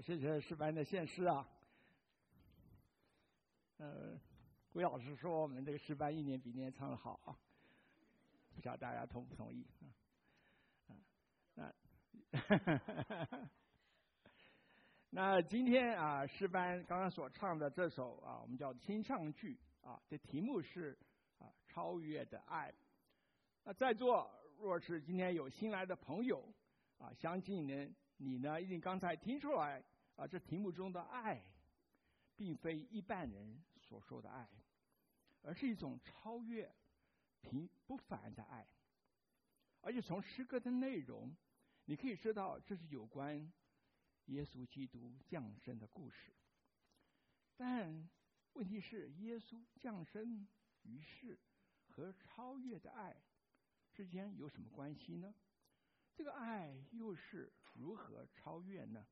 谢谢诗班的献诗啊。魏老师说我们这个诗班一年比一年唱得好啊，不晓得大家同不同意啊？那今天啊，诗班刚刚所唱的这首啊，我们叫清唱剧啊，这题目是超越的爱。那在座若是今天有新来的朋友啊，相信你呢一定刚才听出来啊，这题目中的爱，并非一般人所说的爱，而是一种超越不凡的爱。而且从诗歌的内容，你可以知道这是有关耶稣基督降生的故事。但问题是，耶稣降生于世和超越的爱之间有什么关系呢？这个爱又是如何超越呢？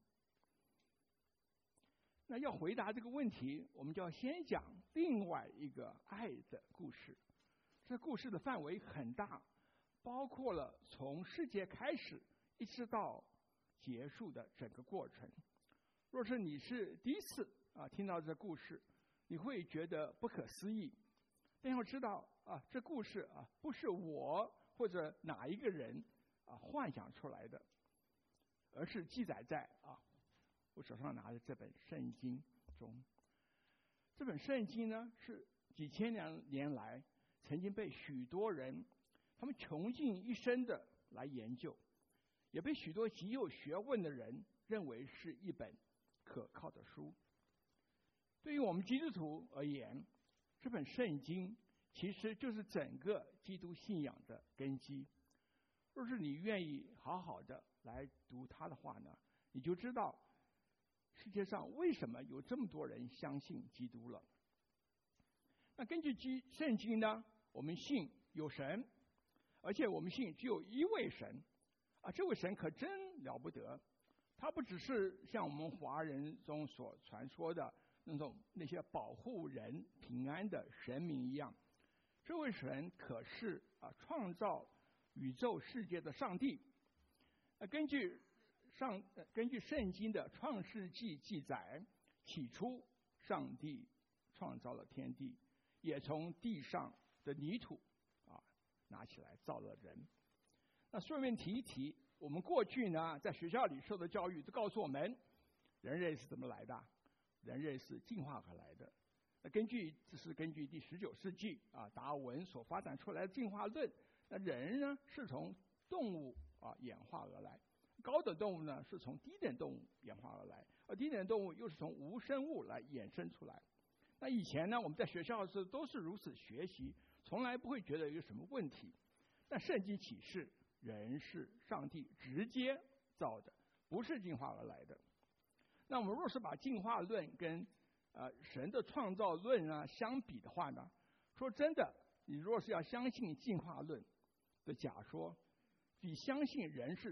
那要回答这个问题，我们就要先讲另外一个爱的故事。这故事的范围很大，包括了从世界开始一直到结束的整个过程。若是你是第一次听到这故事，你会觉得不可思议。但要知道这故事不是我或者哪一个人幻想出来的，而是记载在我手上拿的这本圣经中。这本圣经呢，是几千年来曾经被许多人他们穷尽一生的来研究，也被许多极有学问的人认为是一本可靠的书。对于我们基督徒而言，这本圣经其实就是整个基督信仰的根基。若是你愿意好好的来读它的话呢，你就知道世界上为什么有这么多人相信基督了。那根据圣经呢，我们信有神，而且我们信只有一位神这位神可真了不得。他不只是像我们华人中所传说的那些保护人平安的神明一样，这位神可是创造宇宙世界的上帝。根据圣经的创世纪记载，起初上帝创造了天地，也从地上的泥土拿起来造了人。那顺便提一提，我们过去呢在学校里受的教育都告诉我们，人类是怎么来的？人类是进化而来的。那这是根据第19世纪达尔文所发展出来的进化论。那人呢是从动物演化而来，高等动物呢是从低等动物演化而来，而低等动物又是从无生物来衍生出来。那以前呢我们在学校的时候都是如此学习，从来不会觉得有什么问题。但圣经启示，人是上帝直接造的，不是进化而来的。那我们若是把进化论跟神的创造论相比的话呢，说真的，你若是要相信进化论的假说，比相信人是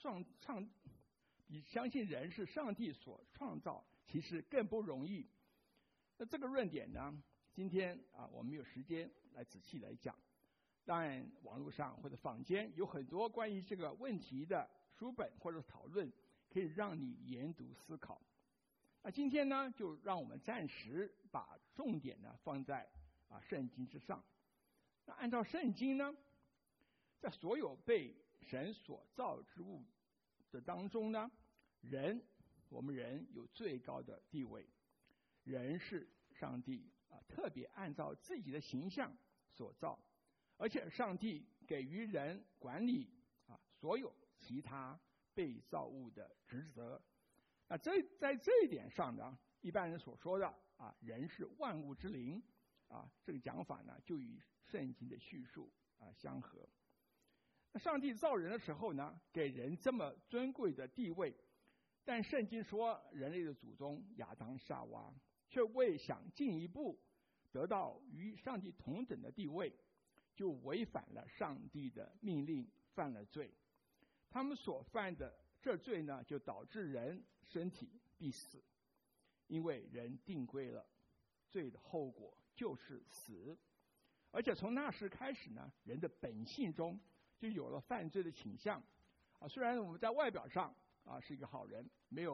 上帝所创造，其实更不容易。那这个论点呢，今天我们没有时间来仔细来讲。当然网络上或者坊间有很多关于这个问题的书本或者讨论，可以让你研读思考。那今天呢，就让我们暂时把重点呢放在圣经之上。那按照圣经呢，在所有被神所造之物的当中呢，我们人有最高的地位。人是上帝特别按照自己的形象所造，而且上帝给予人管理所有其他被造物的职责。那在这一点上呢，一般人所说的人是万物之灵这个讲法呢，就与圣经的叙述相合。那上帝造人的时候呢，给人这么尊贵的地位，但圣经说人类的祖宗亚当夏娃却为想进一步得到与上帝同等的地位，就违反了上帝的命令，犯了罪。他们所犯的这罪呢，就导致人身体必死，因为人定规了罪的后果就是死。而且从那时开始呢，人的本性中就有了犯罪的倾向虽然我们在外表上是一个好人，没有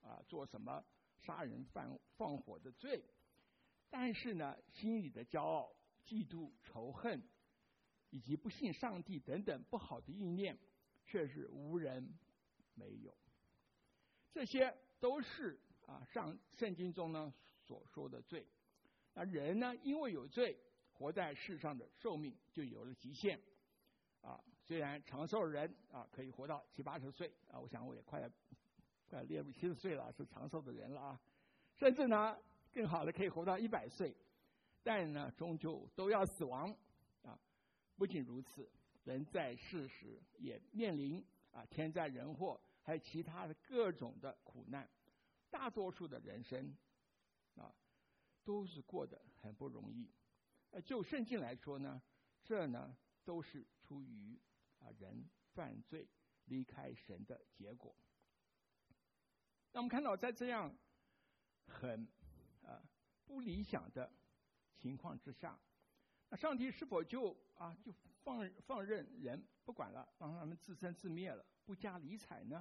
做什么杀人放火的罪，但是呢，心里的骄傲、嫉妒、仇恨，以及不信上帝等等不好的意念，却是无人没有。这些都是圣经中呢所说的罪。那人呢，因为有罪，活在世上的寿命就有了极限。虽然长寿人可以活到70、80岁我想我也快列入70岁了，是长寿的人了甚至呢更好的可以活到100岁，但呢终究都要死亡不仅如此，人在世时也面临天灾人祸，还有其他的各种的苦难。大多数的人生都是过得很不容易。就圣经来说呢，这呢都是出于人犯罪离开神的结果。那我们看到，在这样很不理想的情况之下，那上帝是否就放任人不管了，让他们自生自灭了，不加理睬呢？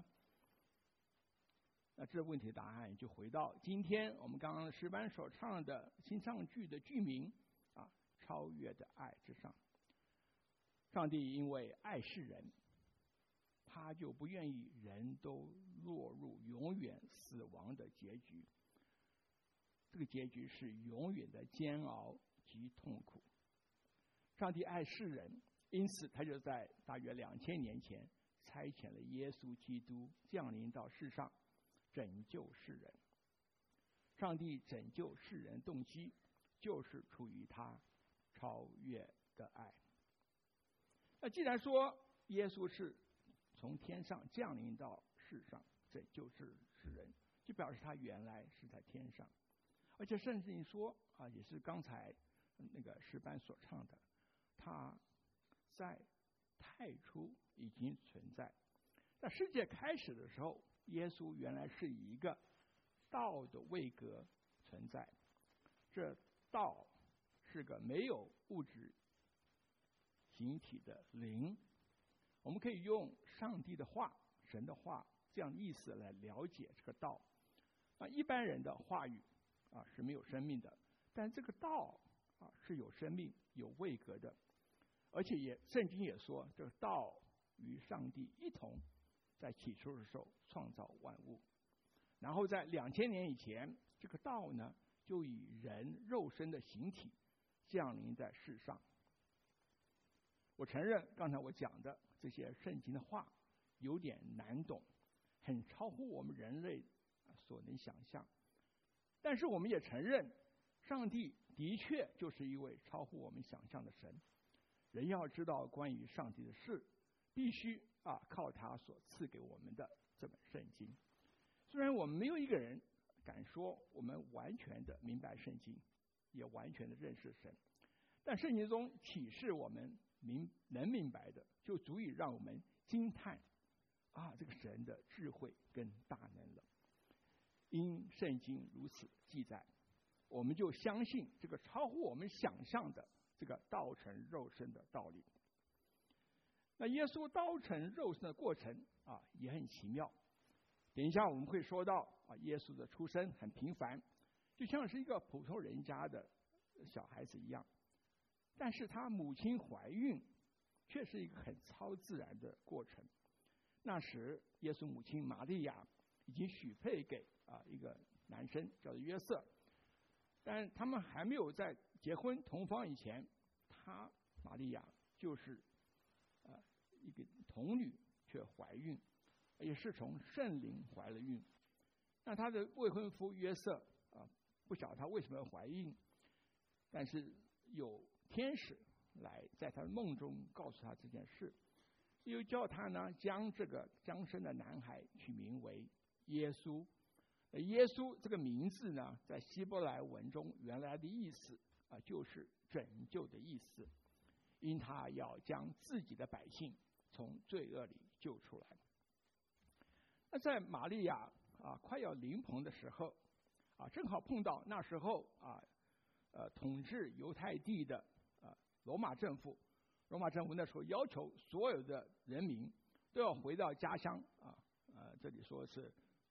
那这问题答案就回到今天我们刚刚诗班所唱的新唱剧的剧名超越的爱之上。上帝因为爱世人，他就不愿意人都落入永远死亡的结局。这个结局是永远的煎熬及痛苦。上帝爱世人，因此他就在大约2000年前差遣了耶稣基督降临到世上，拯救世人。上帝拯救世人动机就是出于他超越的爱。那既然说耶稣是从天上降临到世上拯救世人，就表示他原来是在天上。而且圣经说也是刚才那个诗班所唱的，他在太初已经存在。在世界开始的时候，耶稣原来是以一个道的位格存在。这道是个没有物质形体的灵。我们可以用上帝的话、神的话这样的意思来了解这个道。一般人的话语是没有生命的，但这个道是有生命、有位格的。而且圣经也说，这个道与上帝一同在起初的时候创造万物。然后在2000年以前，这个道呢就以人肉身的形体降临在世上。我承认刚才我讲的这些圣经的话有点难懂，很超乎我们人类所能想象。但是我们也承认，上帝的确就是一位超乎我们想象的神。人要知道关于上帝的事，必须靠他所赐给我们的这本圣经。虽然我们没有一个人敢说我们完全的明白圣经，也完全的认识神，但圣经中启示我们能明白的，就足以让我们惊叹这个神的智慧跟大能了。因圣经如此记载，我们就相信这个超乎我们想象的这个道成肉身的道理。那耶稣道成肉身的过程也很奇妙。等一下我们会说到耶稣的出生很平凡，就像是一个普通人家的小孩子一样。但是他母亲怀孕却是一个很超自然的过程。那时耶稣母亲玛利亚已经许配给一个男生叫做约瑟，但他们还没有在结婚同房以前，玛利亚就是一个童女却怀孕，也是从圣灵怀了孕。那他的未婚夫约瑟不晓得他为什么要怀孕，但是有天使来在他的梦中告诉他这件事，又叫他呢将这个将生的男孩取名为耶稣。耶稣这个名字呢，在希伯来文中原来的意思就是拯救的意思，因他要将自己的百姓从罪恶里救出来。那在玛利亚快要临盆的时候正好碰到那时候统治犹太地的罗马政府。罗马政府那时候要求所有的人民都要回到家乡这里说是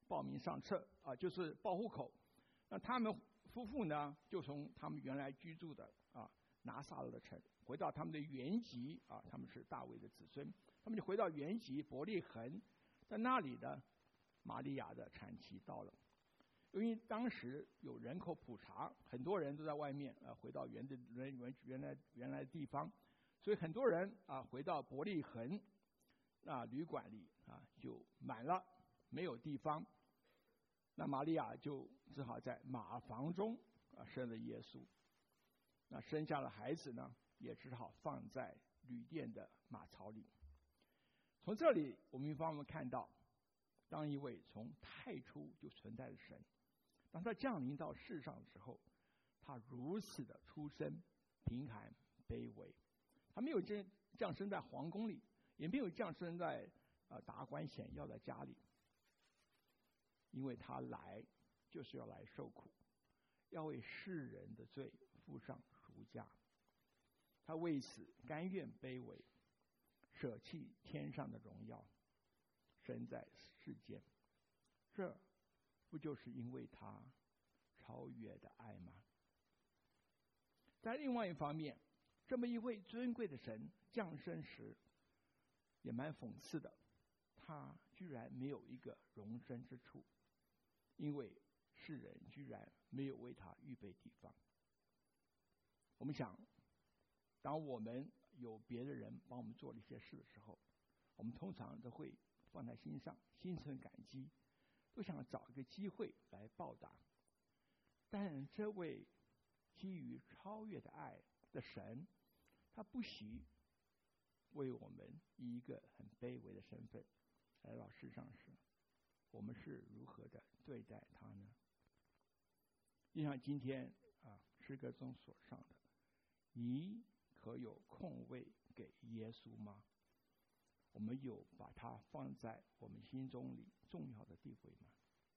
报名上册就是报户口。那他们夫妇呢，就从他们原来居住的拿撒勒的城回到他们的原籍他们是大卫的子孙，他们就回到原籍伯利恒，在那里呢，玛利亚的产期到了。因为当时有人口普查，很多人都在外面回到原来的地方，所以很多人回到伯利恒旅馆里就满了，没有地方。那玛利亚就只好在马房中生了耶稣。那生下了孩子呢，也只好放在旅店的马槽里。从这里我们看到，当一位从太初就存在的神，当他降临到世上的时候，他如此的出身贫寒卑微，他没有降生在皇宫里，也没有降生在达官显要的家里，因为他来就是要来受苦，要为世人的罪付上赎价。他为此甘愿卑微，舍弃天上的荣耀，生在世间。这不就是因为他超越的爱吗？在另外一方面，这么一位尊贵的神降生时，也蛮讽刺的，他居然没有一个容身之处，因为世人居然没有为他预备地方。我们想，当我们有别的人帮我们做了一些事的时候，我们通常都会放在心上，心存感激，都想找一个机会来报答。但这位基于超越的爱的神，他不惜为我们以一个很卑微的身份来到世上时，我们是如何的对待他呢？就像今天诗歌中所唱的，你可有空位给耶稣吗？我们有把他放在我们心中里重要的地位吗？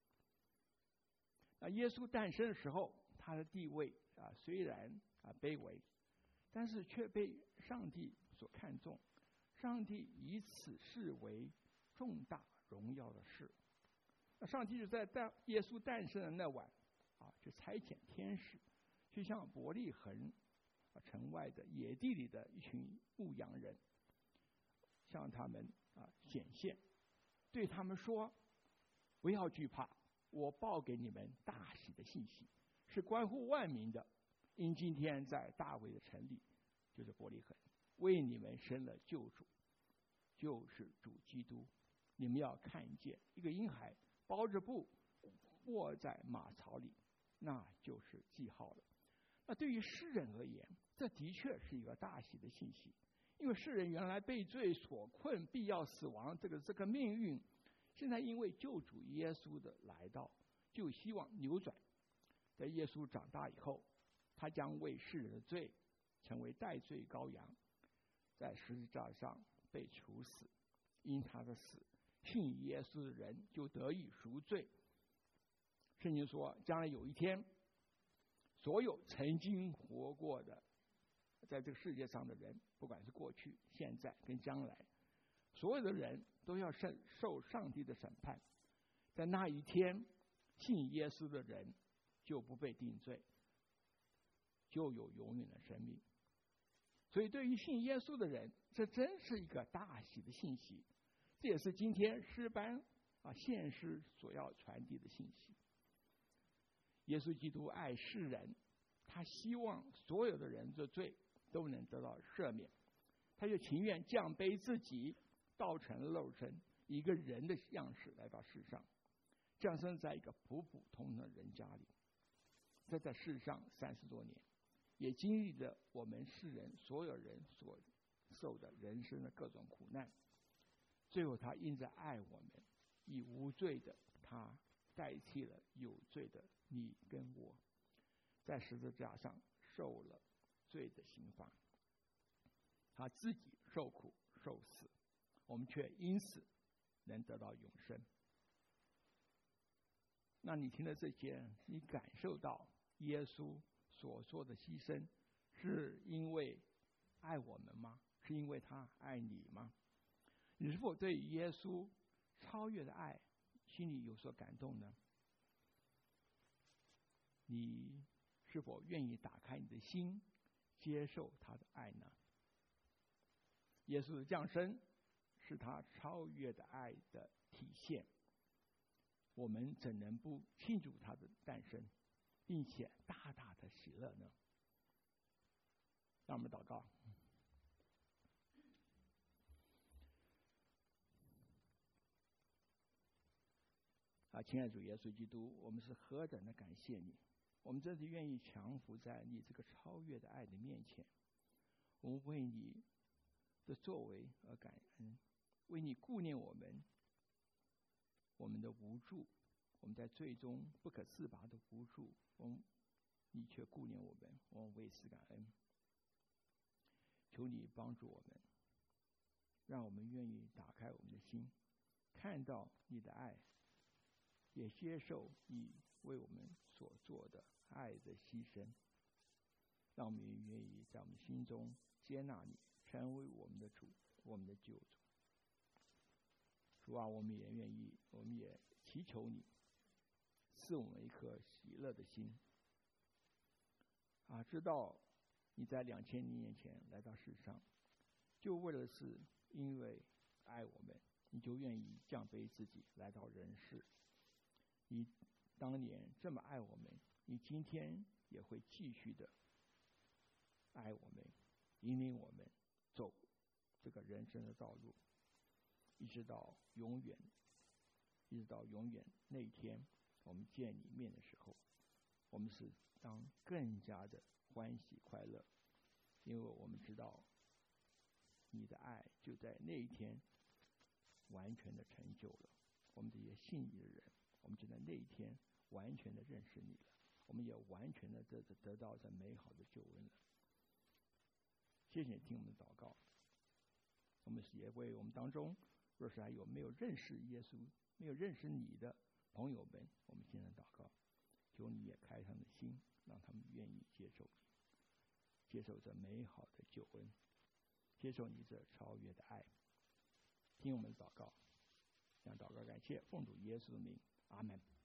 那耶稣诞生的时候，他的地位虽然卑微，但是却被上帝所看重，上帝以此视为重大荣耀的事。那上帝就在耶稣诞生的那晚就差遣天使去向伯利恒城外的野地里的一群牧羊人，向他们显现，对他们说，不要惧怕，我报给你们大喜的信息，是关乎万民的。因今天在大卫的城里，就是伯利恒，为你们生了救主，就是主基督。你们要看见一个婴孩包着布卧在马槽里，那就是记号了。那对于世人而言，这的确是一个大喜的信息，因为世人原来被罪所困，必要死亡这个命运，现在因为救主耶稣的来到，就希望扭转。在耶稣长大以后，他将为世人的罪成为代罪羔羊，在十字架上被处死。因他的死，信耶稣的人就得以赎罪。圣经说，将来有一天，所有曾经活过的在这个世界上的人，不管是过去、现在跟将来，所有的人都要受上帝的审判。在那一天，信耶稣的人就不被定罪，就有永远的生命。所以对于信耶稣的人，这真是一个大喜的信息。这也是今天诗班献诗所要传递的信息。耶稣基督爱世人，他希望所有的人的罪都能得到赦免，他就情愿降卑自己，道成肉身，以一个人的样式来到世上，降生在一个普普通通的人家里。在世上30多年，也经历着我们世人所有人所受的人生的各种苦难。最后他因着爱我们，以无罪的他代替了有罪的你跟我，在十字架上受了罪的刑罚，他自己受苦受死，我们却因此能得到永生。那你听了这些，你感受到耶稣所做的牺牲是因为爱我们吗？是因为他爱你吗？你是否对耶稣超越的爱心里有所感动呢？你是否愿意打开你的心，接受他的爱呢？耶稣的降生是他超越的爱的体现，我们怎能不庆祝他的诞生，并且大大的喜乐呢？让我们祷告。亲爱的主耶稣基督，我们是何等的感谢你，我们真是愿意降服在你这个超越的爱的面前。我们为你的作为而感恩，为你顾念我们的无助，我们在最终不可自拔的无助，你却顾念我们，我们为此感恩。求你帮助我们，让我们愿意打开我们的心，看到你的爱，也接受你为我们所做的爱的牺牲，让我们愿意在我们心中接纳你，成为我们的主，我们的救主。主啊，我们也愿意，我们也祈求你赐我们一颗喜乐的心知道你在2000年前来到世上，就为了是因为爱我们，你就愿意降卑自己来到人世。你当年这么爱我们，你今天也会继续的爱我们，引领我们走这个人生的道路，一直到永远那一天我们见你面的时候，我们是当更加的欢喜快乐，因为我们知道你的爱就在那一天完全的成就了。我们这些信你的人，我们就在那一天完全的认识你了，我们也完全的得到这美好的救恩了。谢谢你听我们的祷告，我们也为我们当中若是还有没有认识耶稣、没有认识你的朋友们，我们现在祷告，求你也开他们的心，让他们愿意接受你，接受这美好的救恩，接受你这超越的爱。听我们的祷告，向祷告感谢，奉主耶稣的名，阿们。